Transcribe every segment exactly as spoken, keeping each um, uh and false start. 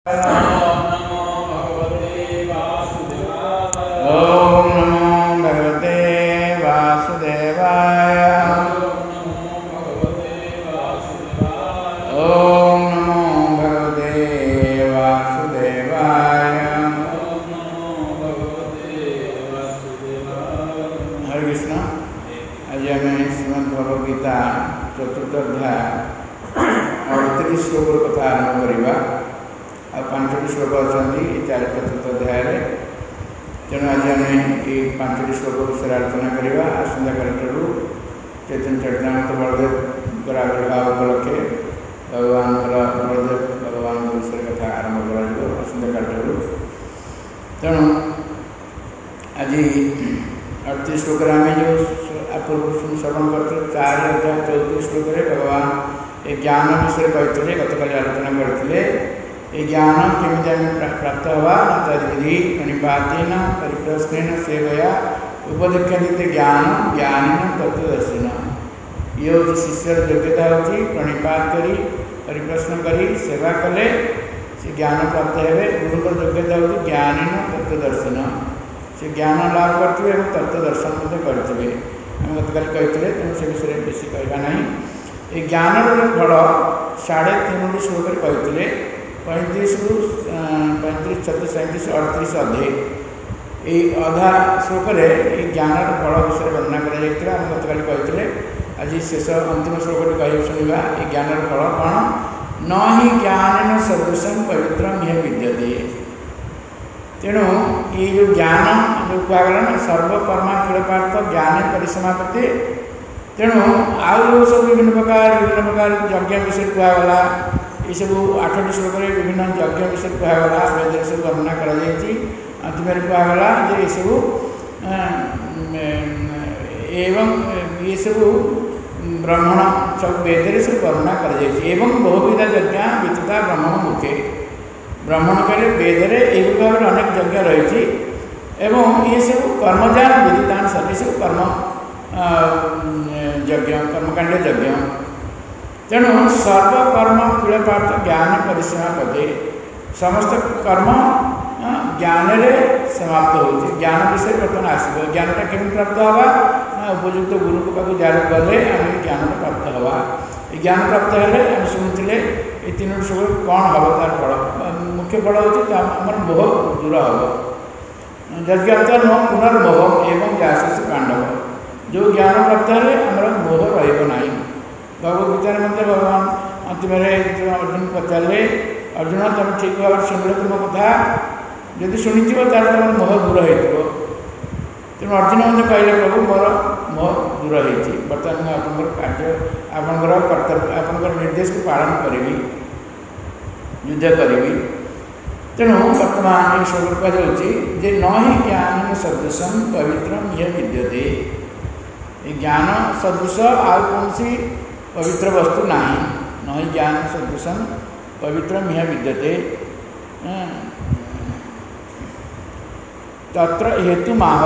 चतुर्थ अध्याय अड़तीस श्लोक कथा आरंभ करवा आ पांचटी श्लोक अच्छा चार चतुर्थ अध्याय तेणु आज आम ये पांचटी श्लोक विषय आलोचना करवा आसंता कालू चैतन्य चरितामृत बलदेव आविर्भाव उपलक्षे भगवान बलदेव भगवान विषय कथा आरंभ कर आसंता कालू तेणु आज अड़तीस श्लोक आम जो पूर्व श्रवण करते चार अध्याय चौतीस श्लोक भगवान ये ज्ञान विषय कहते गतकाली आलोचना करते ये ज्ञान केमी आम प्राप्त हवा तद्विधि प्रणिपातेन परिप्रश्न सेवया उपदेक्षते ज्ञान ज्ञानी तत्वदर्शिन ये हूँ शिष्यर योग्यता होती प्रणिपात करी परिप्रश्न करी सेवा कले से ज्ञान प्राप्त हे गुरुकर योग्यता होती ज्ञानी तत्वदर्शन से ज्ञान लाभ करते तत्वदर्शन करते आम गतकाल कहते तेणु से विषय बेसी कहना ना ये ज्ञान फल साढ़े तीन श्लोक कहते पैंतीस रु पैंतीस छत्तीस सैंतीस अड़तीस अधे ये अधा श्लोक ज्ञान फल विषय वर्णना कर आम गतकाल कहते आज शेष अंतिम श्लोक कह शुणा ये ज्ञान फल कौन न ही ज्ञान सदृशम पवित्र यह विद्यते तेणु ये जो ज्ञान जो कहगला ना सर्वकर्माखिल पार्थ ज्ञान परिसमापते तेणु आउ सब विभिन्न प्रकार विभिन्न प्रकार यज्ञ विषय कहगला ये सब आठटी श्लोक विभिन्न यज्ञ विषय कहगला वेद सब वर्णना करम कहगला ये सब एवं ये सब ब्राह्मण सब वेद सब वर्णना कर बहुविध यज्ञ वितता ब्राह्मण मुखे ब्राह्मण कहले वेदरे एक भाव अनेक यज्ञ रही एवं ये सब कर्मजान विदितान सभी सब कर्म यज्ञ कर्मकांड यज्ञ तेणु सर्वकर्म फीलपार्थ ज्ञान परिसीमा पदे समस्त कर्म ज्ञान समाप्त हो ज्ञान विषय बर्तमान आसो ज्ञानटा केमी प्राप्त हवा उपयुक्त गुरु को पाक जार गले आम ज्ञान प्राप्त हवा ज्ञान प्राप्त है आम शुणुले ये तीन श्लोक कौन हम तार फल मुख्य फल हो मोह दूर हम यज्ञात नुह पुनर्मोह एवं व्यास पांडव जो ज्ञान प्राप्त है आमर मोह रहा भगवदगीतार मध्य भगवान अंतिम अर्जुन पचारे अर्जुन तुम ठीक भाव शुणिल तुम कथा जदि शुणी तार तुम मोह दूर हो तेणु अर्जुन मत कहले प्रभु मोर मोह दूर हो बर्तमान मुझे आपंकर कार्य आपंकर कर्तव्य आपंकर निर्देश को पालन करी युद्ध करी तेणु वर्तमान ये श्लोक कहुच्छे न ही ज्ञान सदृशम पवित्रम यह विद्यते ये ज्ञान सदृश आउ कौन सी पवित्र वस्तु ना न ही ज्ञान सदृशम पवित्रम यह विद्यते तत्र हेतु माह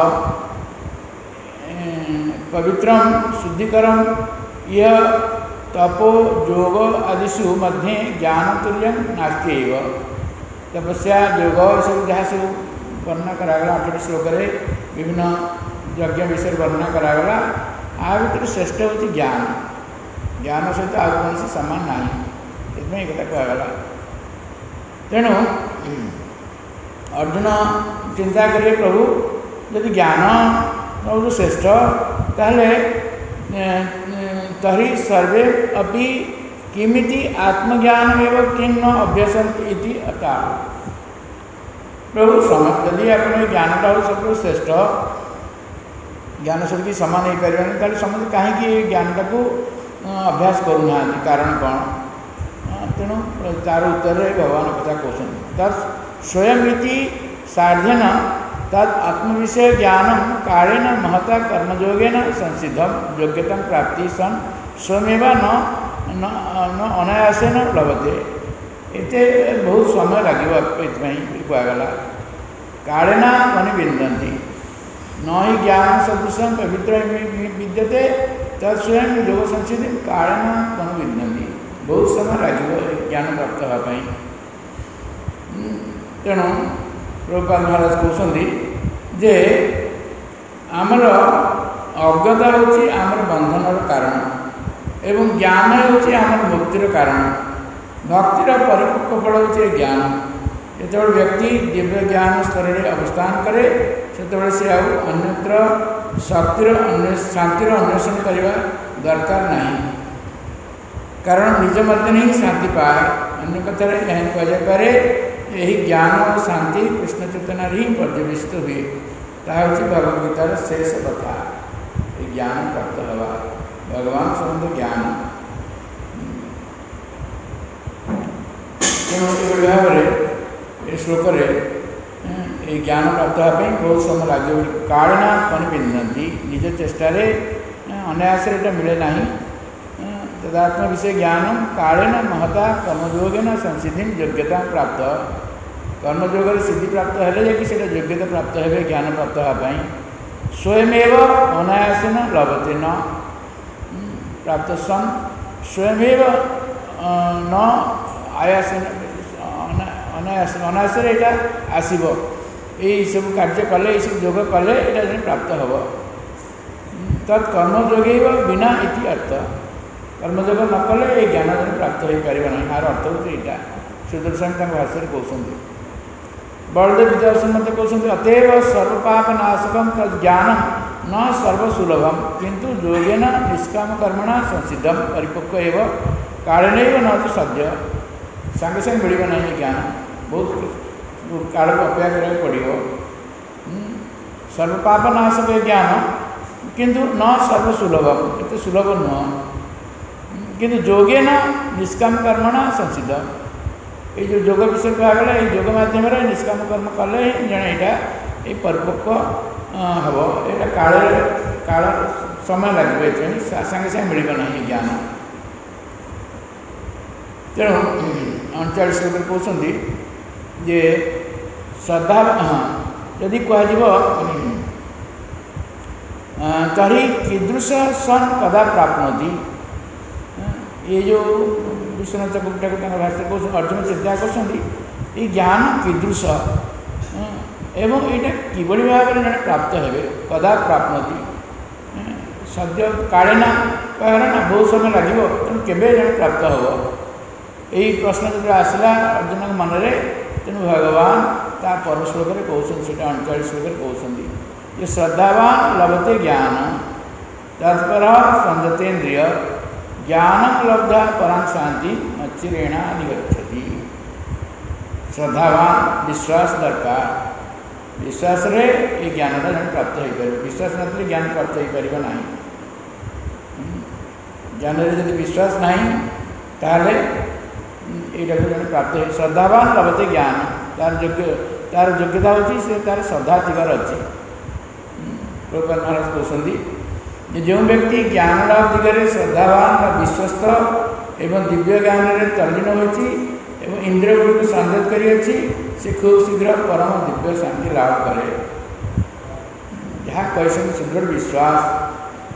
पवित्रम शुद्धिकरम यह तपो योग आदिषु मध्य ज्ञान तुल्य नास्ति तपस्या योग सब जहाँ सब वर्णना करागला आठटी श्लोक विभिन्न यज्ञ विषय वर्णना करागला आ भर श्रेष्ठ हूँ ज्ञान ज्ञान सहित आउ कौन सी सामान ना ये कथा कहगला तेणु अर्जुन चिंता करें प्रभु यदि ज्ञान प्रभु श्रेष्ठ ताहले तरी सर्वे अभी किमिति आत्मज्ञान एवं किं न अभ्यसन्ति इति अतः प्रभु समझ यदि आप ज्ञानटा हो सब श्रेष्ठ ज्ञान सबकी समान हो पारे ताले समझ कहीं ज्ञानटा को अभ्यास करूना कारण कौन तेणु तार उत्तर भगवान कथा कहते तत् स्वयं साध्यन तद आत्मविषय ज्ञान कालेन महता कर्मयोगेन संसिद्धम योग्यता प्राप्ति सन स्वयमेव न न अनायासेन लभते इतने बहुत समय लगे कहगला कालेन अनिविन्दन्ति न ही ज्ञान सदृशम पवित्र विद्यते तत्स्वयं योग संसिद्धि कालेन अनिविन्दन्ति बहुत समय लगे ज्ञान प्राप्त होगापी तेणु प्रभुपाद महाराज कहते जे आमर अज्ञता होची आमर बंधनर कारण एवं ज्ञान होची आमर मुक्तिर कारण। भक्तिर परिपक्व फल होची ज्ञान। जो व्यक्ति दिव्य ज्ञान स्तर में अवस्थान करे से से अन्यत्र शक्तिर शांतिर अन्वेषण करने दरकार नहीं, कारण निज मत ही शांति पाए। अन्य कथा यह कहुपे यही ज्ञान और शांति कृष्ण चेतना ही पर्यवेक्षित हुए। ताहा भगवदगीतार शेष कथा ज्ञान प्राप्त हवा भगवान संबंध ज्ञान। तेणु भाव में श्लोक ज्ञान प्राप्त होगापी बहुत समय लगे। कालिना परिपिन्नति निज चेष्टार अनायास मिले ना। तदात्म विषय ज्ञान कालेन महता कर्मयोगेन संसिधि योग्यता प्राप्त। कर्मयोग सिद्धि प्राप्त है कि योग्यता प्राप्त है ज्ञान प्राप्त होगापी। स्वयमेव अनायासन लभते न प्राप्त सन स्वयमेव न आयासन अनायास अनायास यहाँ आसब यही सब कार्य कले सब योग कले यहाँ प्राप्त हम। तत्कर्मयोग बिना इति अर्थ। कर्मयोग न कले ये ज्ञान जन प्राप्त हो पार ना। यार अर्थ हूँ यहाँ सुदर्शन भाषा कहते। बलदेव विद्याधर मत कहते अतएव सर्वपाप नाशकम तज्ञान न सर्वसुलभम किंतु योगेन निष्काम कर्मणा संसिद्धम परिपक्व एवं कालेन न तो सद्य। सांगे सांगे मिल ना ज्ञान बहुत काल को अपेक्षा करा पड़ो। सर्वपाप नाशक ज्ञान किंतु न सर्वसुलभम इतने सुलभ नुह किंतु योगेन निष्काम कर्मणा संसिद्धम। ये जो योग विषय कहगला ये योग मध्यम निष्काम कर्म कले जड़े यहाँ ये परिपक्व हम। यहाँ काल काल समय लगे सांगे सांगे मिल ना ज्ञान। तेणु अड़चाश कहते जे श्रद्धा हाँ यदि कह तरी कीदृश सन कदा प्राप्नोति। ये जो विश्वनाथ गुप्ता भाषा कह अर्जुन चिंता कर ज्ञान कीदृश एवं यहाँ किभली भाव में जड़े प्राप्त हे कदा प्राप्नोति। सद्य काले ना कहला ना बहुत समय लगे तेणु केवे जड़े प्राप्त हम। यही प्रश्न जो आसला अर्जुन के मन में तेणु भगवान ता पर श्लोक कहते से अड़चाश श्लोक कहते ये श्रद्धावान लभते ज्ञान तत्पर संजतेन्द्रिय ज्ञान लब्धा परां शांति अचिरेणा निगच्छति। श्रद्धावान विश्वास दरकार। विश्वास रे ये ज्ञान प्राप्त हो पार। विश्वास न ज्ञान प्राप्त हो पार ना। ज्ञान यदि विश्वास ना ताले यहाँ जन प्राप्त हो। श्रद्धावान लभते ज्ञान तार योग्य तार योग्यता होची से तार श्रद्धा थिबार अच्छी। प्रभुपाद महाराज कहते जो व्यक्ति ज्ञान लाभ दिगरे श्रद्धावान व विश्वस्त एवं दिव्य ज्ञान में तल्लीन होती एवं इंद्रिय गुड़ी संयत करी से खूब शीघ्र परम दिव्य शांति लाभ करे। जहाँ कैसे सुदृढ़ विश्वास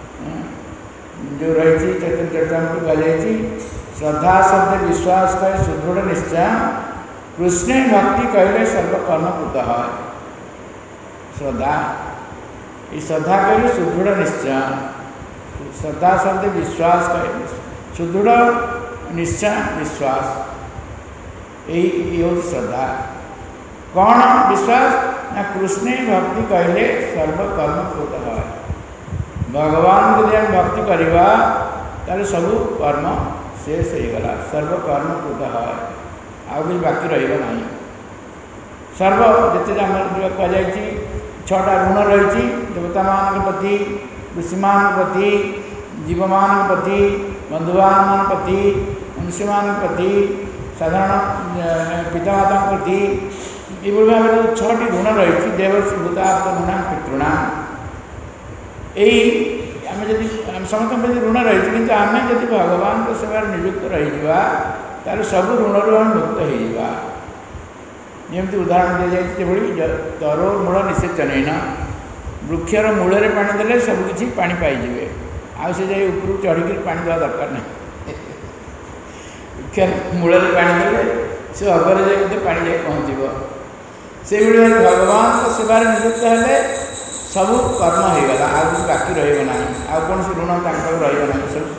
जो रही चैतन्य चरितामृत कही श्रद्धा शब्द विश्वास कहे सुदृढ़ निश्चय कृष्ण भक्ति कहले सर्वकर्म कृत है। श्रद्धा ये श्रद्धा कहले सुदृढ़ निश्चय। श्रद्धा शब्द विश्वास कहे सुदृढ़ निश्चय विश्वास यही हूँ श्रद्धा। कौन विश्वास ना कृष्ण भक्ति कहले सर्वकर्म कृत है। भगवान को जब भक्ति करवा ताले सब कर्म शेष हो गला सर्वकर्म कृत है। आउ कुछ बाकी रहा सर्व जिते आम जो कहुई छटा गुण रही देवता मान प्रति ऋषि मान प्रति जीव मान प्रति बंधुवान मान प्रति मनुष्य मान प्रति साधारण पितामाता प्रति ये भाव में छटी गुण रही देवर्षि भूतात्म गुणा पितृणा यही आम जदि समस्त प्रति ऋण रही कि आम जब भगवान को सेवा नियुक्त रही सब ऋण रू आम मुक्त होगा। जमी उदाहरण दी जाए तरो मूल निषेचन वृक्षर मूल में पानी देले सबकि पानी पाइबे आ से जाए ऊपर चढ़ी पानी देवा दरकार ना। वृक्षर मूल में पानी देले से अगर जाए पानी जाए पहुँचब से भगवान को सेवार नियुक्त हेले सब कर्म हो गला आ बाकी रहा आ कौन से ऋण रहा सब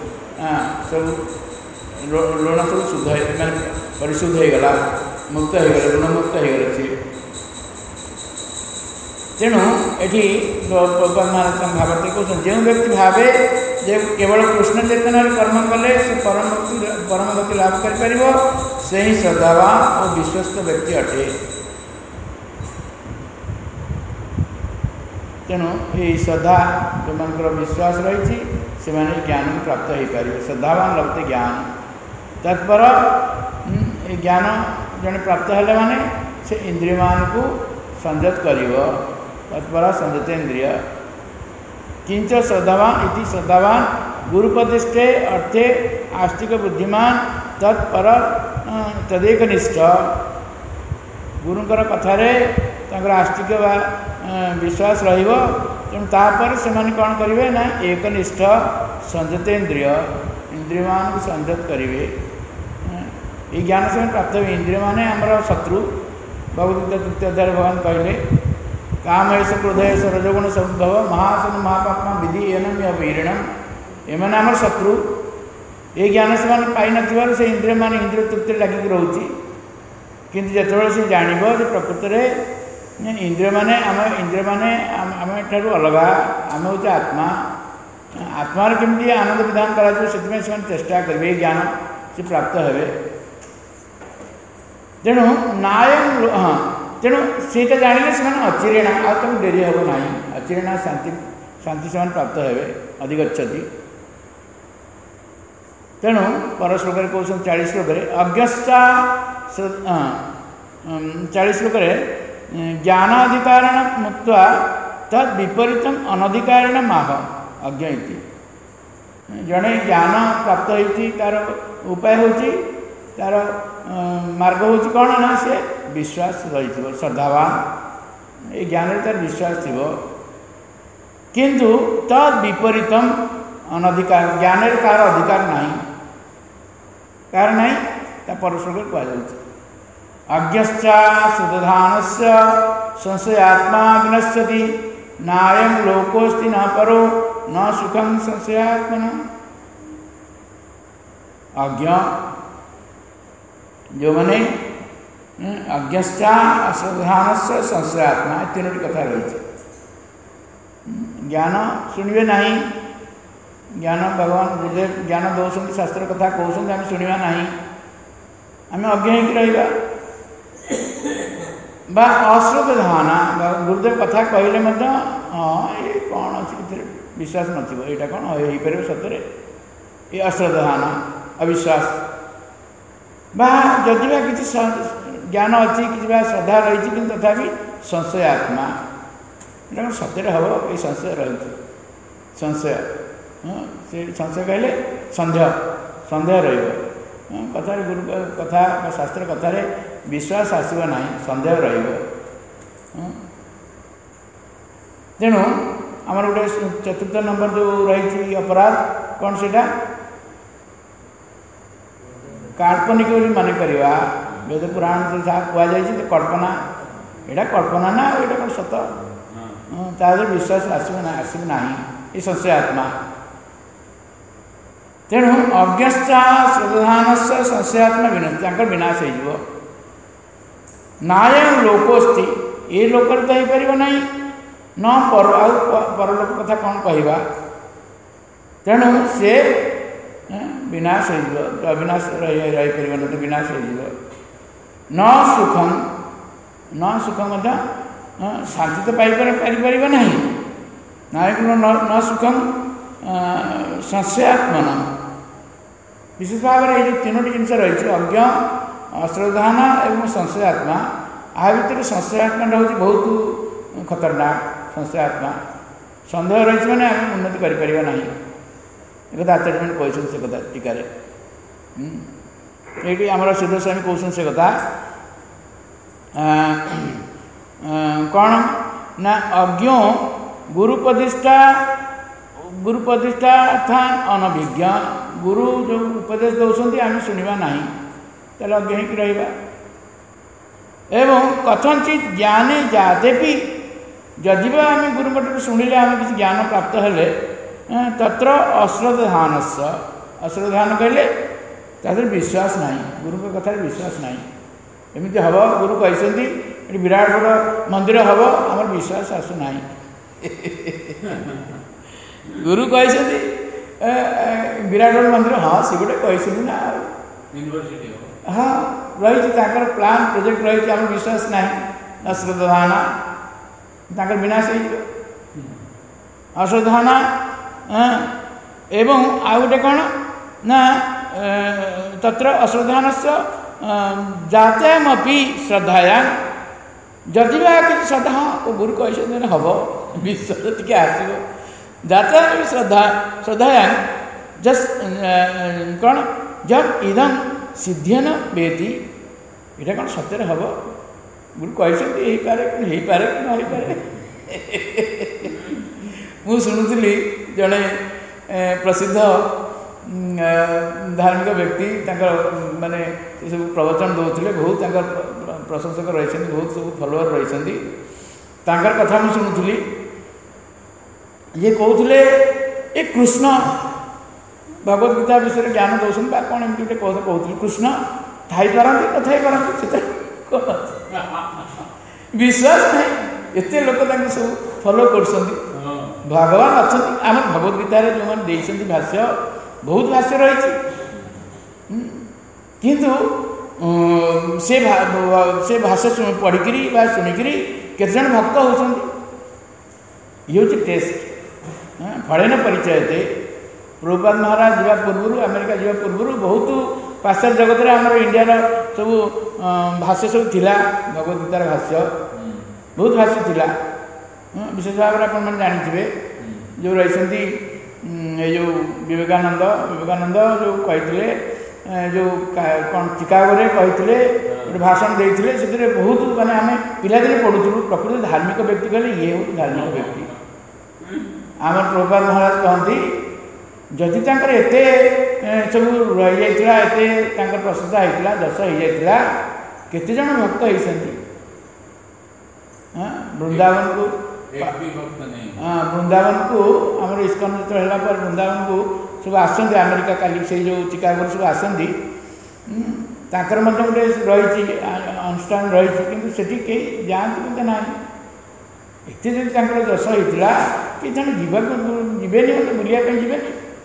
सब ऋण सब शुद्ध मैंने परिशुद्ध हो गला मुक्त हो गला ऋण मुक्त हो गला सी तेणु ये महाराज भागवत कहते जो व्यक्ति भावे जे केवल कृष्ण चेतन कर्म कले से परम भक्ति परम गति लाभ कर से ही श्रद्धावान और विश्वस्त व्यक्ति अटे। तेणु ये श्रद्धा जो मान विश्वास रही से ज्ञान को प्राप्त हो पार श्रद्धावान लभते ज्ञान तत्पर ज्ञान जड़े प्राप्त है माने से इंद्रिय मान को संयत कर तत्पर संयतेन्द्रिय किंच श्रद्धावान इति श्रद्धावान गुरुप्रतिष्ठे अर्थे आस्तिक बुद्धिमान तत्पर तदेक निष्ठ गुरुंकर कथारे तांकर आस्तिक वा विश्वास रहिबो तेणु तापर से कौन करेंगे ना एकनिष्ठ संयतेन्द्रिय इंद्रिय मान को संयत करेंगे ये ज्ञान से प्राप्त हुए इंद्रिय माने आमर शत्रु भगवद्गीता तृतीय अध्याय भगवान कहले काम ऐसा क्रोध ऐसा रजोगुण समुद्भव महासन महापात्मा विधि एनम अवीरणम एम आम शत्रु ये ज्ञान से पाई न से इंद्रिय मान इंद्रिय तृप्ति लगिक रोचे किंतु जिते से जान प्रकृत में इंद्रिय माने आम इंद्रिय माने आम ठारू अलग आम हूँ आत्मा आत्मार केमती आनंद विधान कर चेष्टा करेंगे ज्ञान से प्राप्त हे तेणु नाय हाँ तेणु सीटा जाने से अचिरेणा आ तुम डेरी हम ना अचिरेणा शांति शांति से प्राप्त हे अधिगछति तेणु पर श्लोक कहते चालीस श्लोक अज्ञा चालीस श्लोक ज्ञानाधिकारण मुक्त तद विपरीत अनधिकारण माह अज्ञ जड़े ज्ञान प्राप्त होती तार उपाय होची तार मार्ग होची कौन ना से विश्वास रही श्रद्धावान ये ज्ञान तार विश्वास थी किंतु तद विपरीत अनधिकार ज्ञान कार अधिकार नहीं कार नहीं ता परश्लोक कहुच्छे अज्ञश्चा श्रद्धान से संशयात्मा विनश्यति नायं लोकोस्ति न परो न सुखम संशयात्मन अज्ञ जो मैंने अज्ञश्चा अश्रद्धान से संशयात्मा तीनोटी कथा रही ज्ञान शुणवे नहीं ज्ञान भगवान गुरुदेव ज्ञान दौरान शास्त्र कथा कहते आम शुणा ना आम अज्ञ रहा बा अश्रद्धाना गुरुदेव कथा कहले हाँ ये कौन अच्छे विश्वास नथिबो एटा कौन हो पार सतरे ये अश्रद्धाना अविश्वास बा जदि बा किसी ज्ञान अच्छी कि श्रद्धा रही कि तथापि संशय आत्मा एटा सतरे हम ये संशय रही संशय हाँ से संशय कहले सन्देह सन्देह रही कथा गुरु कथा शास्त्र कथार विश्वास आसव ना सन्देह रही तेणु आमर गोटे चतुर्थ नंबर जो रही अपराध कौन से काल्पनिक मान करवा वेद पुराण जहाँ कहुई कल्पना यहाँ कल्पना ना यहाँ कौन सत तार विश्वास आसव ना आसव ना ये संशय आत्मा तेणु अज्ञश्चा श्रद्धान से संशयात्मा विनाश विनाश हो नायं लोकोस्ति ये लोक तो हो पार ना न पर परलोक कथा कौन कहवा तेणु से विनाश हो अविनाश रही पार तो विनाश हो न सुखम न सुखम शांति तो पाई पार ना नायक न सुखम संशयात्मन विशेष भाव में ये तीनोटी जिनस रही अज्ञ अश्रद्धान एवं संशयात्मा आ भर संशयात्मा हूँ बहुत खतरनाक संशयात्मा सन्देह रही मैंने आम उन्नति कर ना एक आचार्य मैंने कहते से कथा टीकार ये आम सिद्ध स्वामी कहते से कथा कौन ना अज्ञ गुरु प्रतिष्ठा गुरु प्रतिष्ठा अर्थात अनभिज्ञ गुरु जो उपदेश दौरान आम शुणा ना तेल अज्ञ ही रहा एवं कथनचित ज्ञाने जाते भी जदि आम गुरुपट शुणिले आम किसी ज्ञान प्राप्त हेले तत्र अश्रद्धान से अश्रद्धान कहले तादर विश्वास नहीं गुरु कथा विश्वास नहीं एमती हम गुरु कहते विराट बड़ मंदिर हम आम विश्वास आसुना गुरु कहते विराट बड़ मंदिर हाँ सी गोटे कहते ना यूनिवर्सिटी हाँ रही प्लान प्रोजेक्ट रही आम विश्वास ना अश्रद्धाना ताकर विनाश हो अश्रद्धाना एवं आउ गोटे कौन ना तत्र अश्रद्धान से जात्यामपि श्रद्धाया जदि कि श्रद्धा हाँ गुरु कहते हम विश्वास टी आसो जात्याम श्रद्धा श्रद्धाया जस कौन जब इदम सिद्ध्यन बेति यहाँ कौन सत्य हम गुरु कहते पारे कि पारे कि न पारे मु शुणुली जड़े प्रसिद्ध धार्मिक व्यक्ति माने सब प्रवचन दौले बहुत प्रशंसक रही बहुत सब फलोअर रही कथा मुझे शुणुली ये कहते ये कृष्ण भगवत गीता विषय ज्ञान दौन कौन एमती गोटे कहते कृष्ण थी पारती न थी पारती विश्वास नहीं एत लोक सब फॉलो कर भगवान अच्छा आम भगवत गीतार जो मैंने देखते भाष्य बहुत भाष्य रही किंतु से से भाष्य पढ़िकी शुणिकी केते भक्त होती ये हूँ टेस्ट फलेन परिचयते प्रभुपाद महाराज जावा पूर्व अमेरिका जावा पूर्व बहुत पाश्चात्य जगत में आम इंडिया सब भाष्य सब थिला भगवत गीतार भाष्य बहुत भाष्य थिला विशेष भाव में आप जानते जो रही जो विवेकानंद विवेकानंद जो कहते जो कौन चिकागो कहते गोटे भाषण देते से बहुत माने आम पिलादिने पढ़ुलु प्रकृत धार्मिक व्यक्ति कहले ये हूँ धार्मिक व्यक्ति आम प्रभुपाद महाराज कहती जदि तांकर एते सब रही जाता एते प्रशंसा होता दश हो जाता केते जन भक्त होती वृंदावन को हाँ वृंदावन को आम इस्कन जो है वृंदावन को सब आसती अमेरिका काली से जो चिकागो सब आसती तांकर गोटे रही अनुष्ठान रही कि कई जाते ना एत जब दश होता कि जन जीवे बुलाया जीवे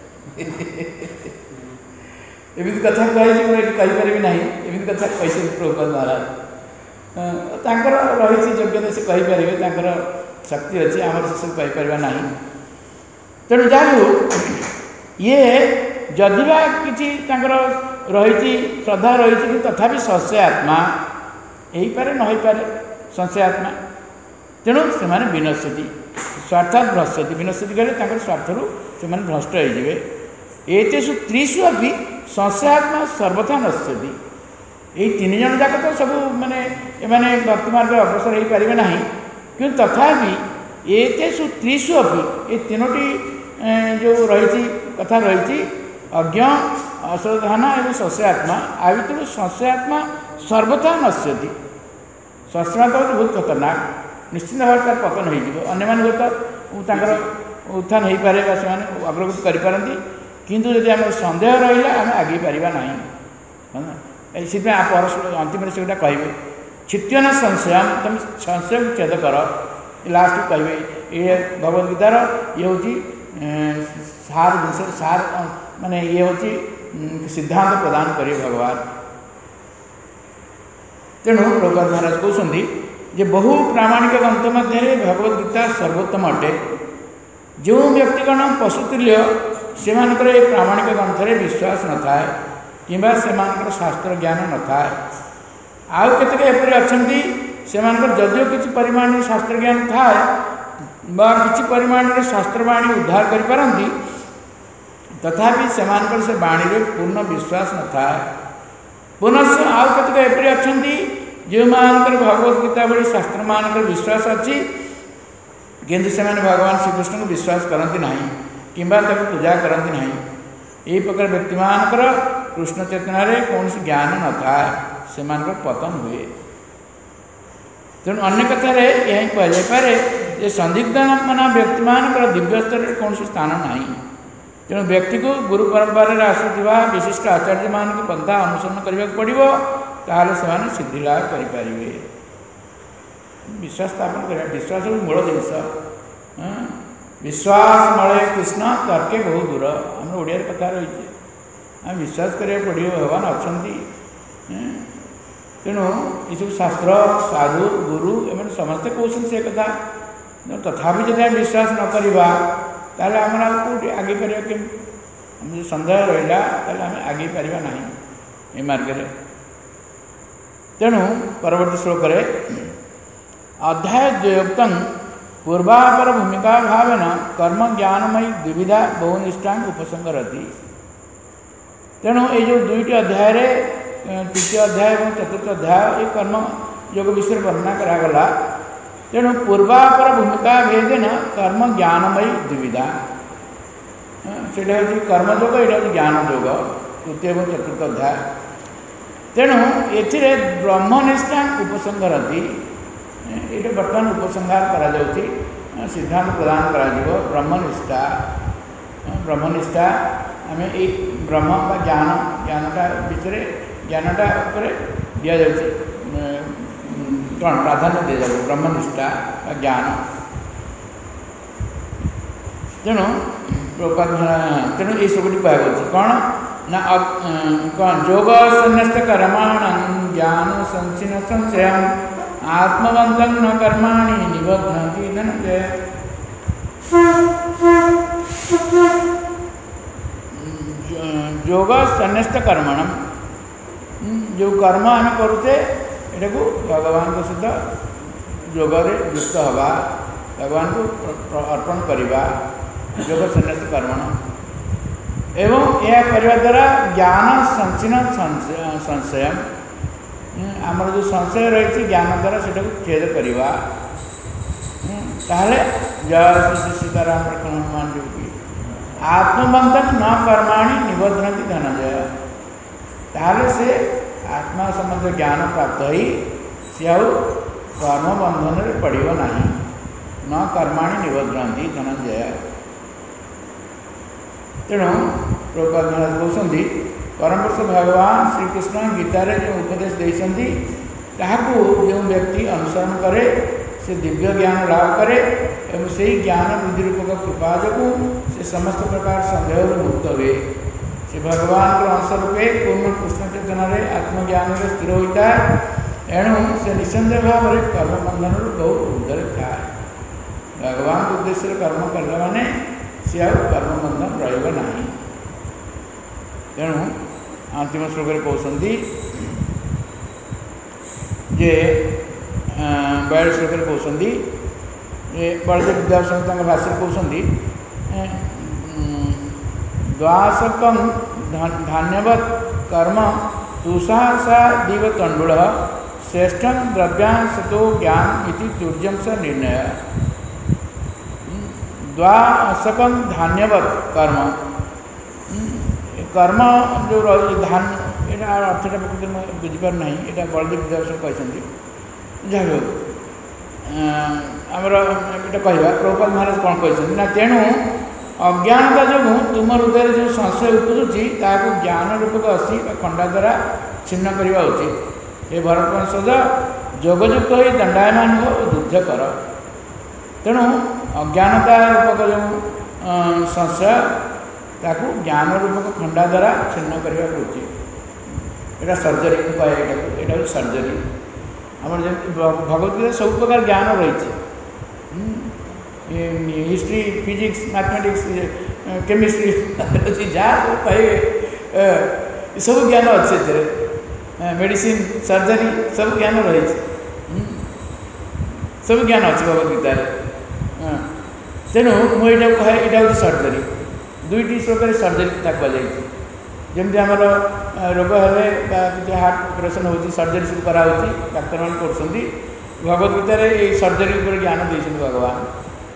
एमती कथा कही कहीपरि ना एमती कथा कही प्रभुपाद महाराज तांकर रही योग्यता से कहीपर शक्ति अच्छी आम से सब कहीपर ना तेणु जाऊ ये जदिवा किसी रही श्रद्धा रही कि तथापि संशय आत्मा हो पारे न हो पारे संशय आत्मा तेणु से विनश्यति स्वार्थात भ्रश्यति विनश्यति कहले स्वार्थरू से भ्रष्ट होइजिवे एतेषु त्रिषु अपि संशयात्मा सर्वथा नश्यति यही तीन जन जाक तो सब माने एमाने भक्ति मार्ग अग्रसर हो पारे ना किंतु तथापि एतेषु त्रिषु अपि ये तीनोटी जो रही कथा रही अज्ञ अश्रद्धान एवं संशयात्मा आ भर संशयात्मा सर्वथा नश्यति संशयात्मा तो बहुत खतरनाक निश्चित भाव तार पतन हो उत्थान हो पारे से अग्रगति करें किंतु यदि आम सन्देह रहा आम आगे पारिबा नहीं से अंतिम से गोटा कहे छिट्यन संशय तुम संशय छेद कर लास्ट कहे ये भगवद गीतार ये हूँ सार जिन सार माने ये हूँ सिद्धांत प्रदान करें भगवान तेणु प्रभुपाद महाराज कहते जे बहु प्रामाणिक ग्रंथ मध्य भगवद गीता सर्वोत्तम अटे जो व्यक्तिगण पशुतुल्य से प्रामाणिक ग्रंथ में विश्वास न था कि शास्त्र ज्ञान न था आउ केतक एपरी अच्छी से जदिव किसी परिमाण शास्त्र ज्ञान था कि परिमाण शास्त्रवाणी उद्धार करि तथापि से वाणी में पूर्ण विश्वास न था पुनश्च आउ केतक एपरी अच्छी जो मान भगवद गीता भली शास्त्र मान विश्वास अच्छी किंतु से भगवान श्रीकृष्ण को विश्वास करती ना कि पूजा करती ना यही प्रकार व्यक्ति मानकर कृष्ण चेतना रे कौन ज्ञान न था से पतन हुए तेणु अन्य कथार यह कहुपे जे संदिग्ध मान व्यक्ति मान दिव्य स्तर में कौन स्थान ना तेणु व्यक्ति को गुरु परंपरा आसुवा विशिष्ट आचार्य मान पंथा अनुसरण करने पड़ो ताल से सिद्धि लाभ करें। विश्वास स्थापन कर विश्वास मूल जिनस विश्वास मलय कृष्ण तर्के बहुत दूर आम ओडिया कथा रही आम विश्वास करा पड़ो भगवान अच्छा तेणु ये सब शास्त्र साधु गुरु एम समस्ते कहते से कथा तथापि जब आम विश्वास न करवा ताले आम कौट आगे पार कि जो सन्देह रहा आम आगे पार ना ये मार्ग तेणु परवर्ती श्लोक अध्याय द्वयोक्त पूर्वापर भूमिका भावेन कर्म ज्ञानमयी द्विविधा बहुनिष्ठा उपसंगरति। तेणु ये जो दुईटी अध्याय तृतीय अध्याय और चतुर्थ अध्याय ये कर्म योग विषय वर्णना करागला। तेणु पूर्वापर भूमिका भेदेन कर्म ज्ञानमयी द्विविधा से कर्मयोग ये ज्ञान योग तृतीय और चतुर्थ अध्याय। तेणु ए ब्रह्मनिष्ठा उपसंगरति ये बर्तमान उपसंहार करा सिद्धांत प्रदान करा ब्रह्मनिष्ठा ब्रह्मनिष्ठा आम ये ब्रह्म का ज्ञान ज्ञानटा विषय ज्ञानटा दि जाए कौन प्राधान्य दि जाए ब्रह्मनिष्ठा ज्ञान। तेणु तेणु ये सब कह कौन ना कौन योग संन्यास्त कर्माण ज्ञान संचिन संशय आत्मबंधन न कर्माणि निबध्नन्ति धनंजय। योग संन्यास्त कर्मण जो कर्म आम करुचे ये भगवान को सहित योग युक्त हवा भगवान को अर्पण करवा योग संन्यास्त कर्मण एवं यह करने द्वारा ज्ञान संचिन संशय आमर जो संशय रही ज्ञान द्वारा से छेद करवा ताहले जय श्री सीताराम हनुमान योगी आत्मबंधन न कर्माणि निबध्नन्ति धनंजय। ताहले से आत्मा संबंध ज्ञान प्राप्त ही सी आउ कर्म बंधन में पड़ो ना न कर्माणि निबध्नन्ति धनंजय। तेणु प्रभुपाद महाराज कहते परम पुरुष भगवान श्रीकृष्ण गीतार जो उपदेश देते जो व्यक्ति अनुसरण करे से दिव्य ज्ञान लाभ करे एवं से ज्ञान बुद्धि रूपक कृपा जो से समस्त प्रकार संदेह मुक्त हुए से भगवान को अंश रूपे पूर्ण कृष्ण चेतना आत्मज्ञान स्थिर होता है एणु से निसंदेह भाव में कर्म बंधन बहुत उद्धर था। भगवान के उद्देश्य कर्म करने माने से कर्म बंधन रहा ना। तेणु अंतिम श्लोक कहते जे बयालीस श्लोक कहते बलदेव विद्यासागर भाष्य कहते द्वाशक धान्यवत् कर्म तुषासा दिव तंडुल श्रेष्ठ द्रव्यांशतो ज्ञान इति तुर्यम स निर्णय। द्वाशकम धान्यवत् कर्म कर्म जो रही धान यहाँ अर्थटा प्रकृति में बुझीपार ना यहाँ बलदेव विद्यासागर कहते जहाँ भी आमर ये कहवा प्रभुपाद महाराज कौन कहते ना तेणु अज्ञानता जो तुम हृदय जो संशय उपजुची ताकू ज्ञान रूपक अस्थि खंडा द्वारा छिन्न करवा उचित। हे भरत वंशज जोगयुक्त हो दंडायमान हो युद्ध कर। तेणु अज्ञानता रूपक जो संशय ताकू ज्ञान रूपक खंडा द्वारा छिन्न करने उचित। यहाँ सर्जरी कहे यहाँ सर्जरी आम भगवदगीता सब प्रकार ज्ञान रही हिस्ट्री फिजिक्स मैथमेटिक्स केमिस्ट्री जहाँ कहे सब ज्ञान अच्छे मेडिसिन सर्जरी सब ज्ञान रही सब ज्ञान अच्छे भगवदगीता। तेणु मुझे कहे यहाँ हूँ सर्जरी दुईटी श्लोक सर्जरी कथा कहुई जमी आमर रोग है कि हार्ट ऑपरेशन हो सर्जरी सब कराऊँ डाक्तर मान कर भगवदगीतार ये सर्जरी उपर ज्ञान देते भगवान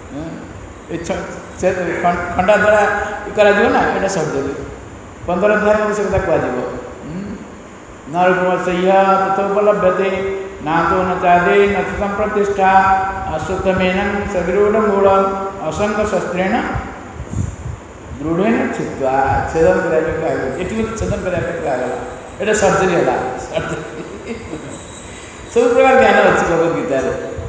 खंडा द्वारा करा ना यहाँ सर्जरी पंद्रह अध्याय से कथा कह नरकुमसह्य तथोपलभ्यते ना तो न चादे न तो संप्रतिष्ठा अश्वत्थमेनं सविरूढ़ मूल असंग शस्त्रेण दृढ़ेन छिद्वा छेदन कराया कहा एटी छेदन कराया कहा एटा सर्जरी है सर्जरी सब प्रकार ज्ञान अच्छी भगवद गीता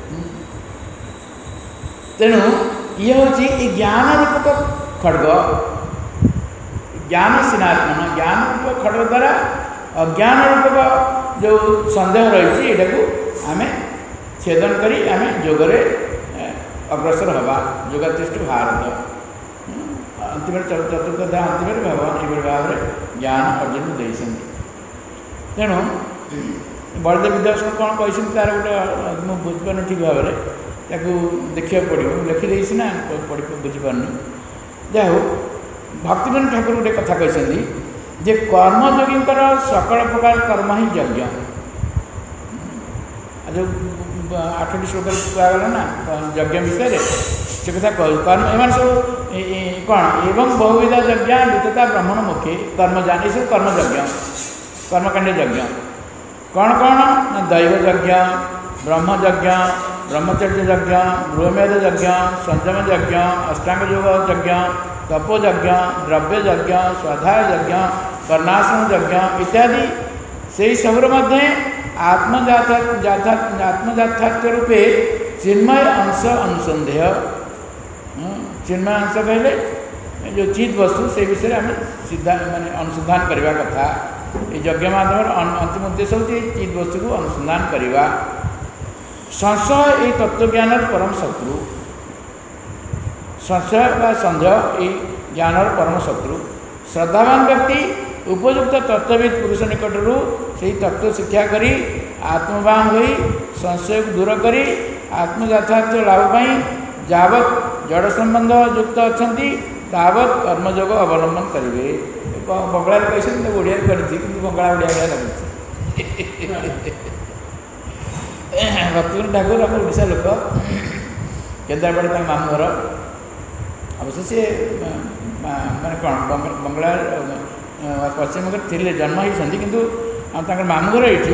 तेणु ये हूँ ज्ञान रूपक खड्ग ज्ञान सिनात्मन ज्ञान रूपक खड्ग द्वारा अज्ञान रूपक जो सन्देह रही है आम छेदन करी आम जोगरे अग्रसर हवा योगातिष्ठ भारत अंतिम चतुर्थ अध्याय अंतिम भगवान ये भाव में ज्ञान अर्जुन देते तेणु बलदेव विद्याभूषण कौन कहते तार गोटे मुझे बुझीपार ठीक भाव में ताकू देखा पड़ो लिखिदे ना पढ़ बुझीपारनी जाओ भक्तिमान ठाकुर गोटे कथा कहते जे कर्मयोगी सकल प्रकार कर्म ही यज्ञ जो आठटी श्लोक कहगला ना यज्ञ विषय से कथा कह कर्म एम सब कौन एवं बहुविध यज्ञ वितता ब्राह्मण मुखे कर्म जाने सब कर्मयज्ञ कर्मकांड यज्ञ कौन कौन ना दैव यज्ञ ब्रह्मयज्ञ ब्रह्मचर्य यज्ञ गृहमेध यज्ञ संयम यज्ञ अष्टांग योग यज्ञ तपोयज्ञ द्रव्य यज्ञ स्वाध्याय यज्ञ कर्णाश्रम यज्ञ इत्यादि से सबुर मध्य आत्मजात आत्मजाथात्व रूपे चिन्मय अंश अनुसंदेह चिन्मय अंश कहले जो चित वस्तु से विषय आम सीधा माने अनुसंधान करने कथा ये यज्ञ माध्यम अंतिम उद्देश्य होती चित वस्तु को अनुसंधान करवा संशय ये तत्वज्ञान परम शत्रु संशय व संदेह ये ज्ञान परम शत्रु श्रद्धावान व्यक्ति उपयुक्त तत्वविद पुरुष निकटरू से तत्व शिक्षा करी आत्मवान होई संशय को दूर करी आत्मयथार्थ लाभ पाई जावत जड़ संबंध युक्त अच्छा तावत कर्मयोग अवलंबन करेंगे बंगला कैसे ओडिया करती कि बंगला ओडिया लगे भक्तिविनोद ठाकुर आम ओडिशा लोक केन्द्रापड़ा मामू घर अवश्य सी माने कौन बंगला पश्चिम थे जन्म होती किंतु मामू घर ये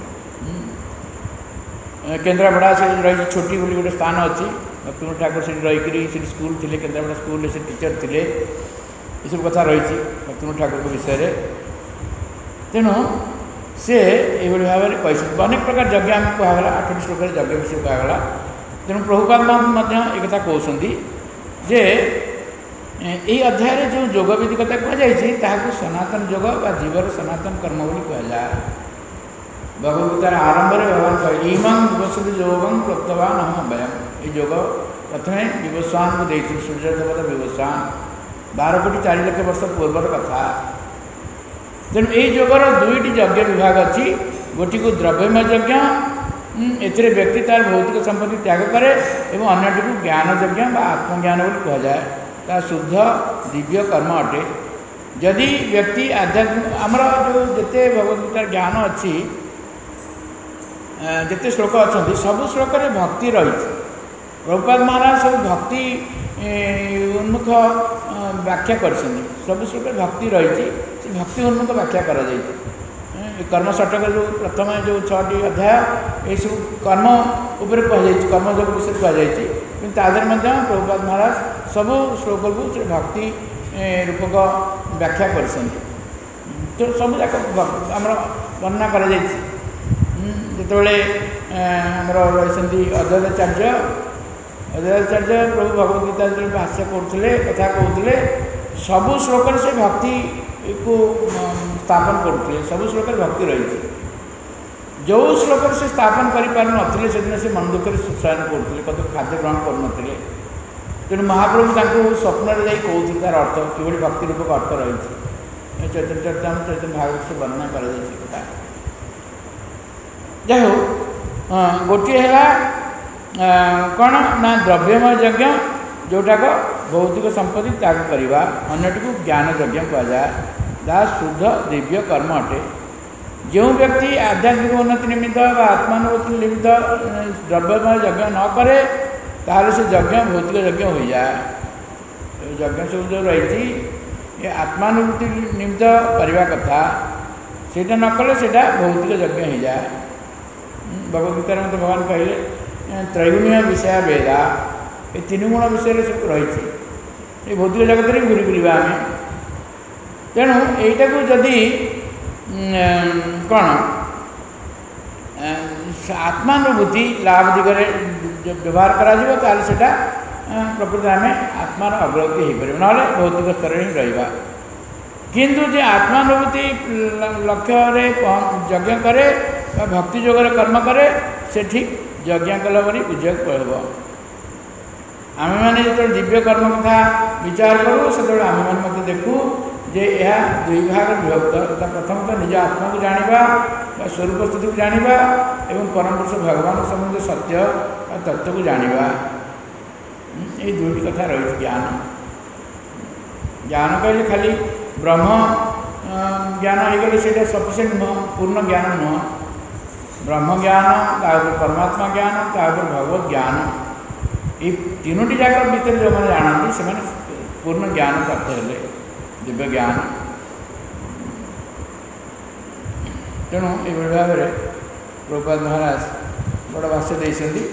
केन्द्रापड़ा से रही छोटी बोली गोटे स्थान अच्छी भक्तिविनोद ठाकुर से रही स्कूल थे केन्द्रापड़ा स्कूल से टीचर थे ये सब कथा रही भक्तिविनोद ठाकुर विषय तेणु से ये भाव में कही अनेक प्रकार यज्ञ आम कहगला आठटी श्लोक यज्ञ विषय कहगला तेणु प्रभुपाद एक कथा कहते जे यही अध्याय जो योग विधि कथा कहुई सनातन योग व जीवर सनातन कर्म बोली कहुए भगवदगीतार आरंभ में भगवान कह इमं विवस्वत योगं प्रोक्तवान अहम अभयम ये योग प्रथम विवस्वान को देती सूर्य देवता विवस्वान बारह कोटी चार लक्ष वर्ष पूर्वर कथा तेणु यही योगर दुईट यज्ञ विभाग अच्छी गोटी को द्रव्यमय यज्ञ ए व्यक्ति तार भौतिक संपत्ति त्याग करे और अन्यटी को ज्ञान यज्ञ व आत्मज्ञान बोली कहुए ता शुद्ध दिव्य कर्म अटे जदि व्यक्ति आध्यात्मिक आमर जो जिते भगवदगीतार ज्ञान अच्छी जिते श्लोक अच्छा सब श्लोक भक्ति रही प्रभुपाद महाराज सब भक्ति उन्मुख व्याख्या कर सब श्लोक भक्ति रही भक्ति उन्मुख व्याख्या कर कर्म षटक जो प्रथम जो छटी अध्याय ये सब कर्म उपर कहुई कर्मयोग विषय कहुई कि तादर प्रभुपाद महाराज सबू श्लोक को भक्ति रूपक व्याख्या कर तो सब जाक आम वर्णना कर जितेबाला आमर रही अद्वैताचार्य अद्वैताचार्य प्रभु भगवदगीता जो भाष्य करते कथा कहते सबू श्लोक से भक्ति को स्थापन करते सबू श्लोक भक्ति रही जो श्लोक से स्थापन कर से दिन से मन दुख शयन करते कत खाद्य ग्रहण कर तेणु महाप्रभु तांको स्वप्न जा कहते तार अर्थ कि भक्ति रूपक अर्थ रही चैतन्य चरितामृत चैतन्य भागवत से वर्णना कर कथा जाहो गोटे है कौन ना द्रव्यमय यज्ञ जोटाक भौतिक संपत्ति त्याग करवा अन्यटी को ज्ञान यज्ञ कहुए जहाँ शुद्ध दिव्य कर्म अटे जो व्यक्ति आध्यात्मिक उन्नति निमित्त आत्मानुभूति निमित्त द्रव्यमय यज्ञ न करे ताहले से यज्ञ भौतिक यज्ञ हो जाए यज्ञ सब जो रही ये आत्मानुभूति निमित्त करवा कथा से न कले से भौतिक यज्ञ हो जाए भगवदगीतार मत भगवान कहले त्रैगुण्य विषय वेदा ये तीन गुण विषय सब रही ये भौतिक जगत में घूरी बुलवा आम तेणु यहीटा को जदि कौन आत्मानुभूति लाभ दिगरे व्यवहार करा करा प्रकृति आम आत्मार अग्रगति हो पार ना भौतिक स्तर ही रहा किंतु जे आत्मानुभूति लक्ष्य यज्ञ करे भक्ति जोगर कर्म करे से ठीक यज्ञ कला बुझे पड़े आम मैंने जो दिव्य कर्म कथा विचार करूँ से आम मैंने देखू जे यह दुई भाग विभक्त प्रथम तो निज आत्मा को जाना स्वरूप स्थिति को जाना एवं परम पुरुष भगवान संबंध सत्य तत्व को जाना ये दुईटी कथा रही ज्ञान ज्ञान कहले खाली ब्रह्म ज्ञान हो गले से सफिसीयंट नुह पूर्ण ज्ञान नुह ब्रह्म ज्ञान तापर परमात्मा ज्ञान तापर भगवत ज्ञान ये तीनोटी जाक भीतर जो मैंने जानती से पूर्ण ज्ञान प्राप्त हेले दिव्य ज्ञान तेणु ये भाव में प्रभुपाद महाराज बड़ भाष्य देते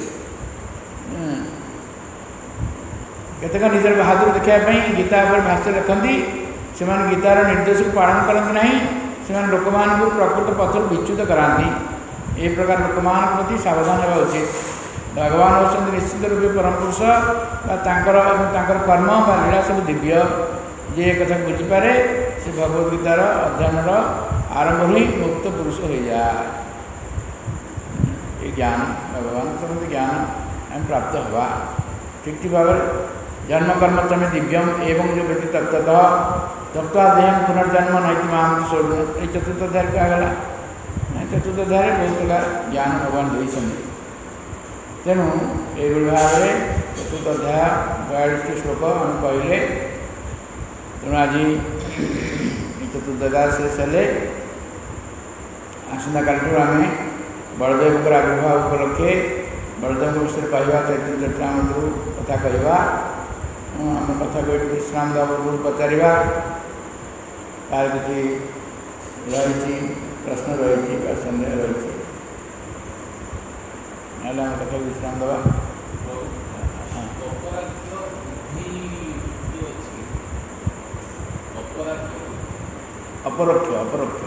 केतक निजर बहादुर देखापी गीता पर भाष्य लिखती से गीतार निर्देश को पालन करती ना से लोक मान प्रकृत पथर विच्युत कराती ये प्रकार लोक मान प्रति सावधान होगा उचित भगवान होती निश्चित रूपे परम पुरुष तांकर कर्म बा लीला सब दिव्य जे कथा बुझीपे से भगवदगीतार अध्ययन आरंभ ही मुक्त पुरुष हो जाए ये ज्ञान भगवान संबंधी ज्ञान आम प्राप्त हवा ठीक ठीक भाव जन्म कर्म तमें दिव्यम एवं जो व्यक्ति तत्वतः तत्वादेह पुनर्जन्म नैति माम छोड़ ये चतुर्थ अध्याय कहगला चतुर्थ अध्याय बहुत प्रकार ज्ञान भगवान देते तेणु ये भाव में चतुर्थ अध्याय बयालीस श्लोक आम कहले तेणु आज चतुर्थ अध्याय शेष हेले आसंता कालू आम बलदेव आविर्भाव उपलक्षे बलदेव विषय कहवा तैतृय चरित्रामृत कथा कहवा आम कथा कही विश्राम बाबू पचारा तार किसी रही प्रश्न रही सन्देह रही आम कथा विश्राम दवा अपरोक्ष अपरोक्ष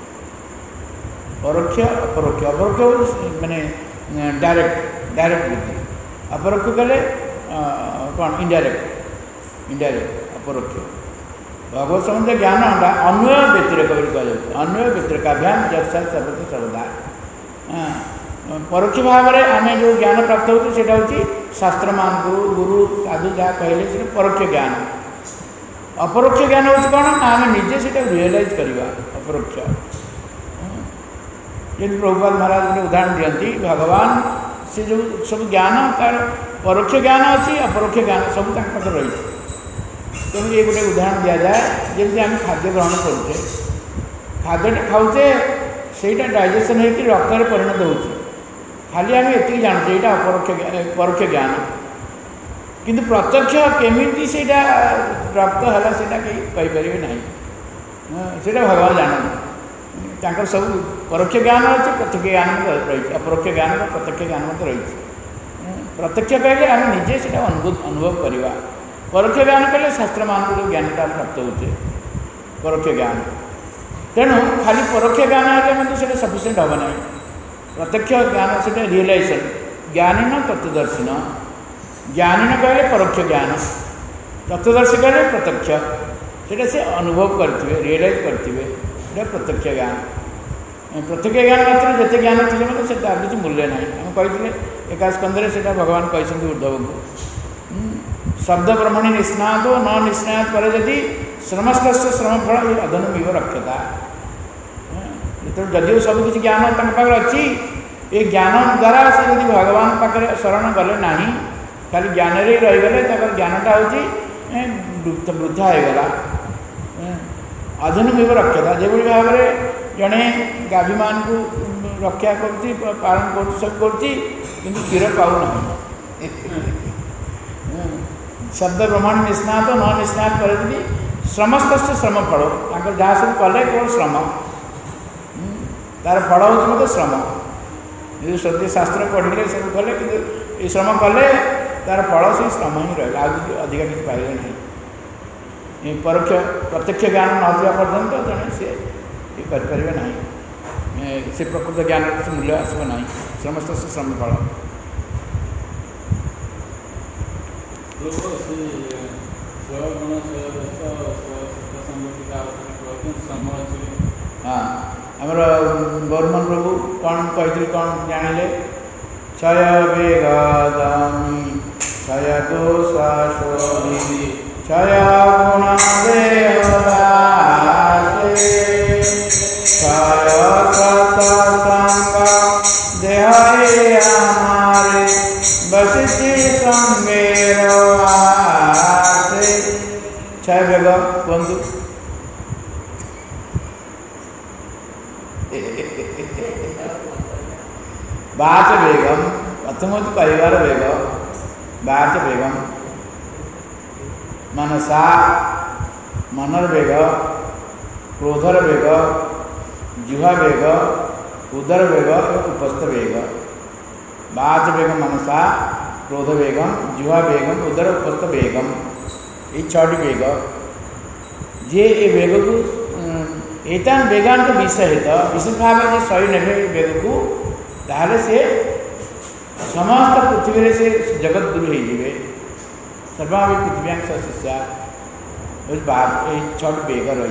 परोक्ष अपरोक्ष अपरोक्ष माने डायरेक्ट डायरेक्ट बुद्धि अपरोक्ष कले कौन इनडायरेक्ट इनडायरेक्ट अपरोक्ष भगवत संबंध ज्ञान अन्वय व्यतिरेक कह अन्वय व्यतिरेकाभ्याम जत्सा सर्वत्र सर्वदा परोक्ष भाव में आम जो ज्ञान प्राप्त होती है हूँ शास्त्र मान गुरु गुरु साधु जहाँ कहले से परोक्ष ज्ञान अपरोक्ष ज्ञान हूँ कौन ना आम निजे से रियलाइज करवा अपरोक्ष जब प्रभुपाद महाराज गोटे उदाहरण दिखती भगवान से जो सब ज्ञान तार परोक्ष ज्ञान अच्छी अपरोक्ष ज्ञान सब पाखे रही तेणु ये गोटे उदाहरण दि जाए जमी आम खाद्य ग्रहण करुचे खाद्यटा खाऊे से डाइजेशन होकर रक्त में परिणत हो खाली आम ये जानते यहाँ अपरोक्ष परोक्ष ज्ञान किंतु प्रत्यक्ष केमिति से प्राप्त है कहीं कहींपारे ना से भगवान जानते सब परोक्ष ज्ञान अच्छे प्रत्यक्ष ज्ञान रही अपरोक्ष ज्ञान प्रत्यक्ष ज्ञान रही प्रत्यक्ष कहले आम निजे से अनुभव अनुभव करवा परोक्ष ज्ञान कहले शास्त्र मान जो ज्ञानटा प्राप्त होचे परोक्ष ज्ञान तेणु खाली परोक्ष ज्ञान है से सफिसीयंट हम ना प्रत्यक्ष ज्ञान से रियलाइजेशन ज्ञानीन तत्वदर्शीन ज्ञानीन कहले परोक्ष ज्ञान तत्वदर्शी कहले प्रत्यक्ष से से अनुभव करते रियलाइज करते प्रत्यक्ष ज्ञान प्रत्यक्ष ज्ञान मात्र जिते ज्ञान थे मतलब से किसी मूल्य ना आम कही एका स्कंदे से भगवान कहते उद्धव को शब्द ब्रह्मणि निस्नात न निस्नात पर यदि श्रमस्त श्रम फल अधनुमिव रक्षता जो जदिव सब किसी ज्ञान पाखे अच्छी ये ज्ञान द्वारा से यदि भगवान पाखे शरण गले ना खाली ज्ञान रहीगले ज्ञानटा हूँ वृद्धा होगला अधनुमिव रक्षता जो भाव में जड़े गाभी मान को रक्षा करुँच पालन कर सब करुँच क्षीर पाऊना शब्द ब्रह्मांड निस्नात न निस्नात पर श्रमस्त श्रम फल जहाँ सब कले केवल श्रम तार फल हूँ मतलब श्रम जो सत्य शास्त्र पढ़िले सब कले कि श्रम कले तार फल से श्रम ही रहा आज अधिका किसी पाइले नहीं परोक्ष प्रत्यक्ष ज्ञान न पर्यंत जड़े सी ये करें ना से प्रकृत ज्ञान किसी मूल्य आसब ना समस्त से श्रम फल हाँ आमर गौरमन प्रभु कौन कही कौन जानिले क्षय वेगादामी क्षय दोषाशोधि क्षय गुणादेहदासे क्षय सत्संग देहे हमारे बसति संगेरो आसे क्षय वेग बंधु बाच बेगम प्रथम हूँ कहबार बेग बाच बेगम मनसा मनर बेग क्रोधर बेग जुहा बेग उदर बेग और उपस्थ बेग बाच बेगम मनसा क्रोध बेगम जुहा बेगम उदर उपस्थ बेगम ये छटी बेग जे ये बेग को एतान बेगान तो विषय है विशेष भाव में सही ने बेग को ताहले से समस्त पृथ्वी से जगत दूर हो सर्वावी पृथ्व्यांश शिष्या छठ बेग रही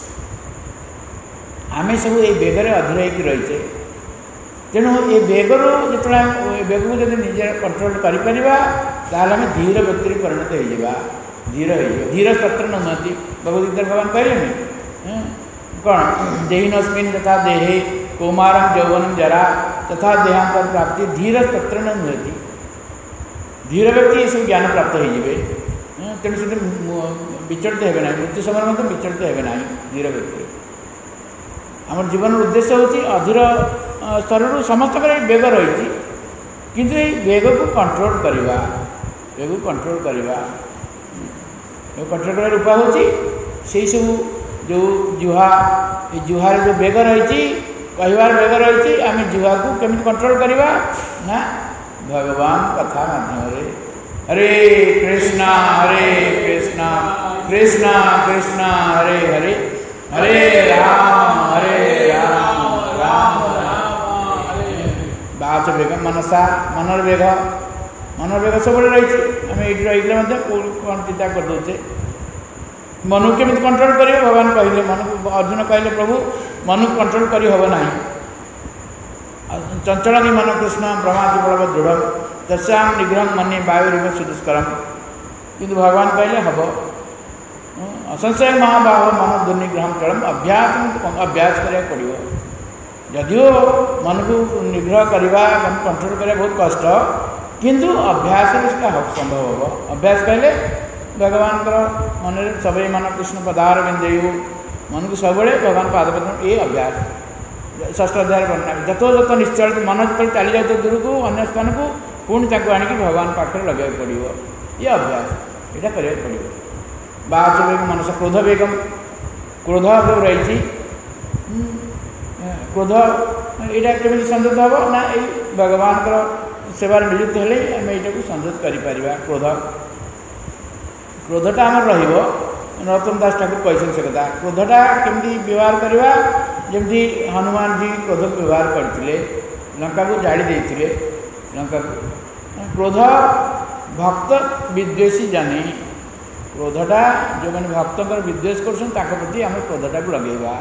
आम सब ये बेगर अधीर होकर रहीचे तेणु ये बेगर जो बेग को जब निजे कंट्रोल करें धीर व्यक्ति परिणत हो धीर हो धीर तत्र नमती भगवदगीता भगवान कहले कौन देहिनस्मिन् तथा देहे कौमारम यौवनम जरा तथा देहांतर प्राप्ति धीर तत्र न नुहति धीर व्यक्ति ये सब ज्ञान प्राप्त हो तेणु से विचलित है ना मृत्यु समय मतलब विचलित है ना धीर व्यक्ति आम जीवन उद्देश्य होती अधीर स्तर समस्त बेग रही किंतु ये बेग को कंट्रोल करवा बेग को कंट्रोल करवा कंट्रोल कर उपाय होती से सब जो जुहा जुहार जो बेग रही कहबार बेग रही आम जुहा को केमी कंट्रोल करवा ना भगवान कथा माध्यम हरे कृष्णा हरे कृष्णा कृष्णा कृष्णा हरे हरे हरे राम हरे राम राम राम हरे बाच बेग मनसा मनर बेग मनर बेग सब रही आम ये रही कौन चिंता कर दे मन को केमी कंट्रोल करेंगे भगवान कहले मन को अर्जुन कहले प्रभु मन को कंट्रोल कर हम ना चंचल मन कृष्ण ब्रह्मादि बलव दृढ़ तस्याम निग्रह मन्ये वायुरिव सुदुष्करम किंतु भगवान कहले हम असंशय महाभाव मन दुर्निग्रह चलम अभ्यास अभ्यास करा पड़ो यदिओ मन को निग्रह करवा मन कंट्रोल करा बहुत कष्ट किंतु अभ्यास संभव हम अभ्यास कहले भगवान मन सब मन कृष्ण पदार बिंदु मन को सब भगवान पादपद्म ये अभ्यास षष्ठ अध्याय वर्णना जत जत निश्चल मन जो चली जाए दूर को अन्य स्थान को पुणी आणिक भगवान पाखे लगे पड़ो ये अभ्यास यहाँ कराया पड़ो बाच बेग मनस क्रोध बेगम क्रोध जो रही क्रोध यहाँ केमी संजोत हम ना ये भगवान सेवार नियुक्त हेले आम यहाँ संजोत कर क्रोध क्रोधटा आम रतन दास ठाकुर कहते से कथा क्रोधटा केमती व्यवहार करवा जमी हनुमान जी क्रोध को व्यवहार करते लंका को जाड़ी देते लंका को क्रोध भक्त विद्वेषी जाने क्रोधटा जो मैंने भक्त विद्वेष कर प्रति आम क्रोधटा को लगेगा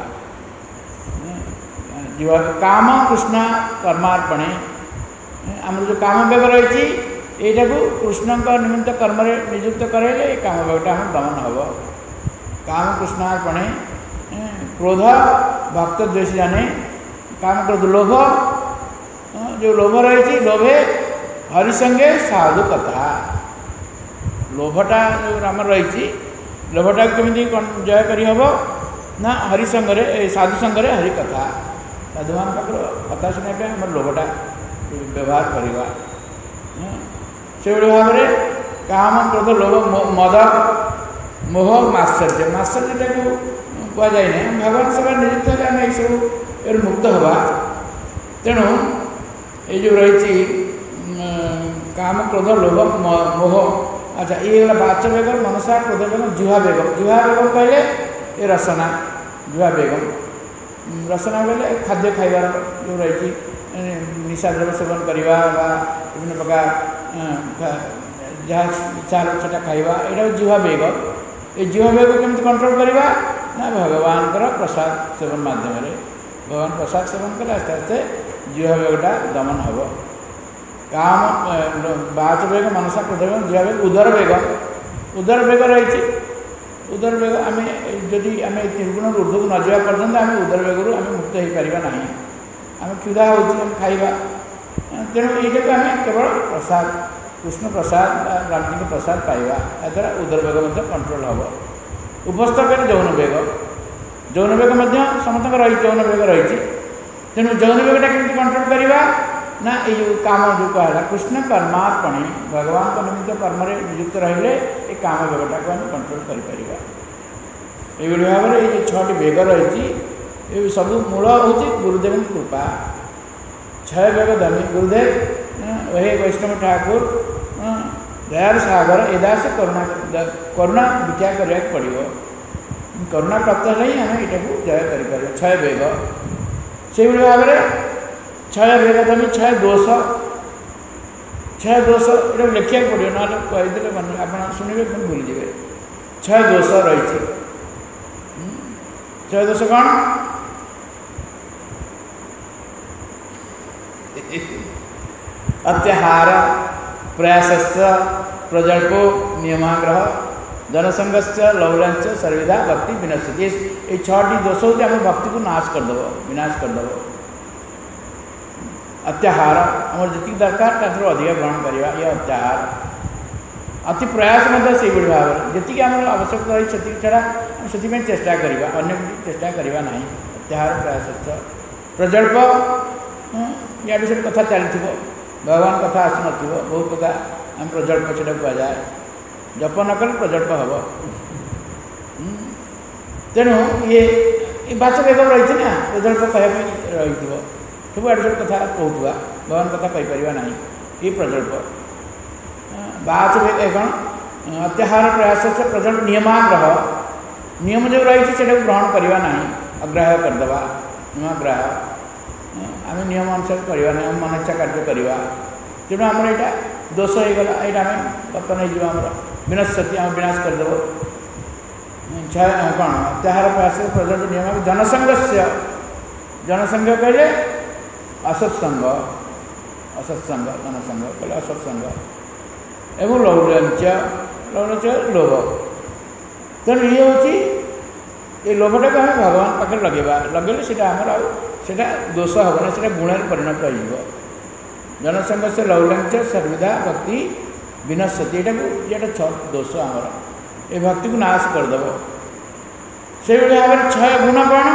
जीवा काम कृष्ण कर्मार्पणे आम जो काम बेग रही यहाँ को कृष्ण निमित्त कर्म नियुक्त कराइले काम बेगटा हम दमन हम काम कृष्णार्पणे क्रोध भक्त द्वेष जाने काम क्रोध लोभ जो लोभ रही लोभे हरिसंगे साधु कथा लोभटा जो आम रही लोभटा केमी जय कर ना हरिसंगे साधु संगे हरि कथा साधु मान कथा शुणापी आम लोभटा व्यवहार करवा से भाव में काम क्रोध लोभ मद मोह मात्सर्य मात्सर्य को कहुए ना भगवान सेवा नियुक्त है आम सब मुक्त हवा तेणु ये जो रही काम क्रोध लोभ मोह। अच्छा ये गला बाच बेगम मनसा क्रोध बेगम जुहा बेगम। जुहा बेगम कहले ये रसना जुहा बेगम। रसना कहले खाद्य खाइबार जो रही निशा द्रव्य सेवन करवा विभिन्न प्रकार जहाँ इच्छा से खाइबा यहाँ जुहा बेग। ये जुहा बेग केमती कंट्रोल करवा ना भगवान प्रसाद सेवन माध्यम भगवान प्रसाद सेवन कले आस्ते आस्ते जुहा बेगटा दमन हम। काम बाच बेग मनसा क्रोध बेग जुहा बेग उदर बेग। उदर बेग रही उदर बेग आम जदि आम त्रिगुण ऊर्ध्व को न जा पर्यटन आम उदर बेगू आम मुक्त हो पार ना। आम क्षुधा हो खाइबा तेणु ये आम केवल प्रसाद कृष्ण प्रसाद रामजी के प्रसाद पाइबा याद्वारा उदर बेग कंट्रोल हम। उपस्थ कर जौन बेग जौन बेग समस्त रही जौन बेग रही तेणु जौन बेगटा केमती कंट्रोल करवा ना ये जो काम जो कहला कृष्ण कर्मार्पणे भगवान को निमित्त कर्म नियुक्त रहिले ये काम बेगटा को आम कंट्रोल कर भाव में ये छटी बेग रही ये सब मूल हूँ गुरुदेव कृपा। छय बेग दमी गुरुदेव वही वैष्णव ठाकुर दयार सागर एदा से करुणा करुणा विचार करने पड़ो। करुणा प्राप्त है आम यहाँ जय कर छय बेग से भाव में छय बेग दमी छय दोष छय दोष ये लिखा पड़ो ना कहीदे मन आप शुणे पुणी भूलीजे। छय दोष रही छय दोष कौन अत्याहार प्रयासश्च प्रजल्पो नियमाग्रह जनसंघश्च लौल्यांच सर्वदा भक्ति विनश्यति। ये छटी दोष होती आम भक्ति को नाश करदेव विनाश करदेव। अत्याहार आम जी दरकार तार अधिक ग्रहण करवा ये अत्याहार। अति प्रयास से भाव में जी आम आवश्यकता रही से छड़ा से चेष्टा करवा अन्य चेष्टा करवा ना। अत्याहार प्रयास प्रजल्प या विषय कथा चली भगवान कथा आसन बहुत कथा आम प्रजल्प से कहुए जप न कले प्रजल्प हम। तेणु ये बाच बेग रही ना प्रजल्प कहवाई रही सब आड़ सब कथा कहूआ भगवान कथा कहीपर ना ये प्रजल्प। बाच बेग कौन अत्याहार प्रयास से प्रजल्प नियमाग्रह नियम जो रही से ग्रहण करवा ना अग्राह्य करदे नियमाग्राह आम नियम अनुसार करवा ना मन इच्छा कार्य करवा तेणु आम यहाँ दोष हो गला यहाँ आम पतन होमर विनश्यति आम विनाश करदेव। कौन अत्याहार प्रयास प्रजल्प नियम जनसंघ से जनसंघ कहले असत्संग असत्संग जनसंघ कहले असत्संग एवं लौल्यांच लौल्यांच लोभ। तेणु ये हूँ ये लोभटा को आम भगवान पाखे लगेगा लगे से आमर आटा दोष हम ना से गुण परिणत हो। जनसंघ से लौल्यांच सर्वदा भक्ति विनश्यति यहाँ छ दोष आमर ये भक्ति को नाश करदेव। से भाव में छय गुण कौन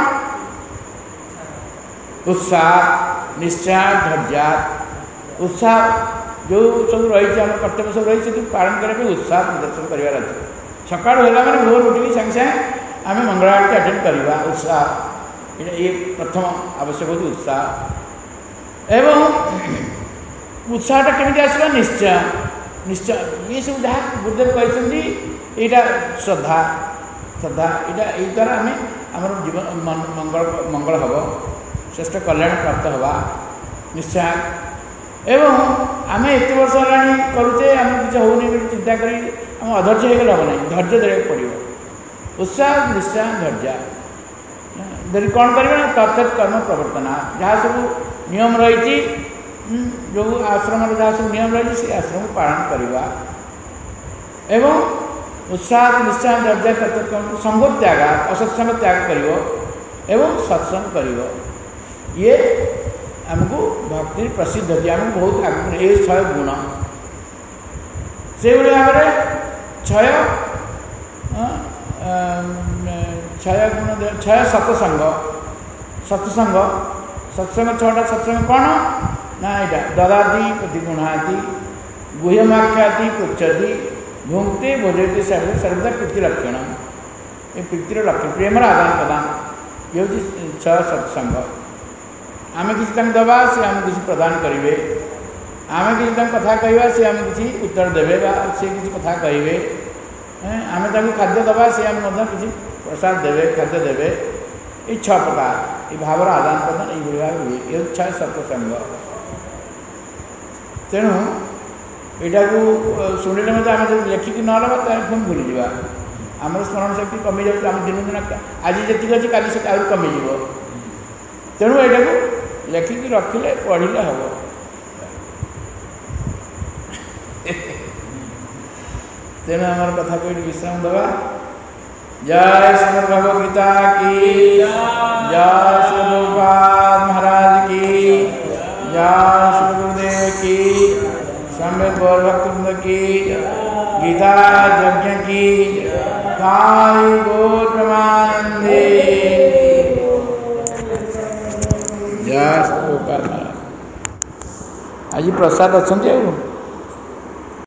उत्साह निश्चय धैर्य। उत्साह जो सब रही आम कर्तव्य सब रही पालन करने उत्साह प्रदर्शन करार अच्छे सका मैंने भोर उठिक सागे सागे आम मंगल आरती अटेंड करवा उत्साह ये प्रथम आवश्यक होती उत्साह। एवं उत्साहटा केमी आसवा निश्चय निश्चय ये सब जहाँ गुरुदेव कहते यहाँ श्रद्धा श्रद्धा यहाँ यही द्वारा आम आम जीवन मंगल मंगल हम श्रेष्ठ कल्याण प्राप्त हवा निश्चय। एवं आम एत वर्ष है करुचे आम किसी होनी चिंता करी आम अधैर्य होगले हम ना धैर्य धरने पड़ो। उत्साह निश्चय धैर्य धरी कौन कर तत्त कर्म प्रवर्तना जहाँ सब नियम रही जो आश्रम जहाँ सब नियम रही से आश्रम को पालन करवा। एवं उत्साह निश्चय धैर्य तत्त कर्म संग त्याग असत्संग त्याग कर एवं सत्संग कर ये आमको भक्ति प्रसिद्ध थी आम बहुत आगे ये छय गुण से भाव में छय छय गुण छय सत्संग सत्संग सत्संग छटा सत्संग कौन ना यहाँ ददाति प्रतिगुणाति गुह्यमाख्याति पृच्छति भुंक्ति भोजयति सर्वदा प्रीति लक्षण ये प्रीतिर लक्षण प्रेमर आदान प्रदान ये हूँ छह सत्संग। आम किसी दबा सी आम किसी प्रदान करेंगे आम किसी कथा कहवा सी आम किसी उत्तर देवे सी किसी कथा कहे आम खाद्य दबा सी आम किसी प्रसाद देवे खाद्य देवे ये छः प्रकार ये भावर आदान प्रदान ये भाव हुए ये इच्छा सत्संग तेणु यहाँ शुणिले मत आम जो लेखिकी न लगा तो पुणी भूली जा आम स्मरण शक्ति कमी जाए आम दिन दिन आज जी अच्छी काली से आज कमिज तेणु यहाँ लेखिकी रखिले पढ़िले हम तेणु आम कथा कही विश्राम दबा। जय श्री भगवद गीता की जय श्री प्रभुपाद महाराज की जय श्री गुरुदेव की सम्यक गौर भक्तवृंद की गीता यज्ञ की गाय गौर प्रमानंदे जय श्री प्रभुपाद महाराज। आज प्रसाद अच्छा।